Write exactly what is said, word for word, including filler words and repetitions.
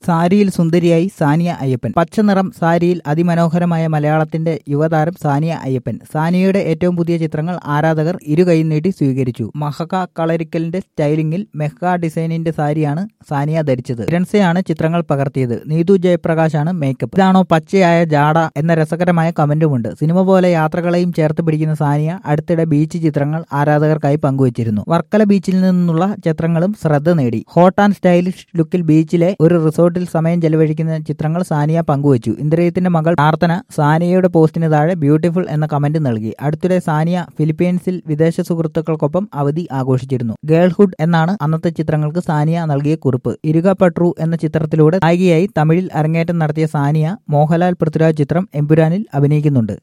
സാരിയിൽ സുന്ദരിയായി സാനിയ അയ്യപ്പൻ. പച്ചനിറം സാരിയിൽ അതിമനോഹരമായ മലയാളത്തിന്റെ യുവതാരം സാനിയ അയ്യപ്പൻ. സാനിയയുടെ ഏറ്റവും പുതിയ ചിത്രങ്ങൾ ആരാധകർ ഇരുകൈയും നീട്ടി സ്വീകരിച്ചു. മഹക കളരിക്കലിന്റെ സ്റ്റൈലിംഗിൽ മെഹ്ക ഡിസൈനിന്റെ സാരിയാണ് സാനിയ ധരിച്ചത്. ിയാണ് ചിത്രങ്ങൾ പകർത്തിയത്. നീതു ജയപ്രകാശാണ് മേക്കപ്പ്. ഇതാണോ പച്ചയായ ജാട എന്ന രസകരമായ കമന്റുമുണ്ട്. സിനിമ പോലെ യാത്രകളെയും ചേർത്ത് പിടിക്കുന്ന സാനിയ അടുത്തിടെ ബീച്ച് ചിത്രങ്ങൾ ആരാധകർക്കായി പങ്കുവച്ചിരുന്നു. വർക്കല ബീച്ചിൽ നിന്നുള്ള ചിത്രങ്ങളും ശ്രദ്ധ നേടി. ഹോട്ട് ആൻഡ് സ്റ്റൈലിഷ് ലുക്കിൽ ബീച്ചിലെ ഒരു റിസോർട്ടിൽ സമയം ചെലവഴിക്കുന്ന ചിത്രങ്ങൾ സാനിയ പങ്കുവച്ചു. ഇന്ദ്രിയത്തിന്റെ മകൾ പ്രാർത്ഥന സാനിയയുടെ പോസ്റ്റിന് താഴെ ബ്യൂട്ടിഫുൾ എന്ന കമന്റ് നൽകി. അടുത്തിടെ സാനിയ ഫിലിപ്പീൻസിൽ വിദേശ സുഹൃത്തുക്കൾക്കൊപ്പം അവധി ആഘോഷിച്ചിരുന്നു. ഗേൾഹുഡ് എന്നാണ് അന്നത്തെ ചിത്രങ്ങൾക്ക് സാനിയ നൽകിയ കുറിപ്പ്. ഇരുക പട്രു എന്ന ചിത്രത്തിലൂടെ നായികയായി തമിഴിൽ അരങ്ങേറ്റം നടത്തിയ സാനിയ മോഹൻലാൽ പൃഥ്വിരാജ് ചിത്രം എമ്പുരാനിൽ അഭിനയിക്കുന്നുണ്ട്.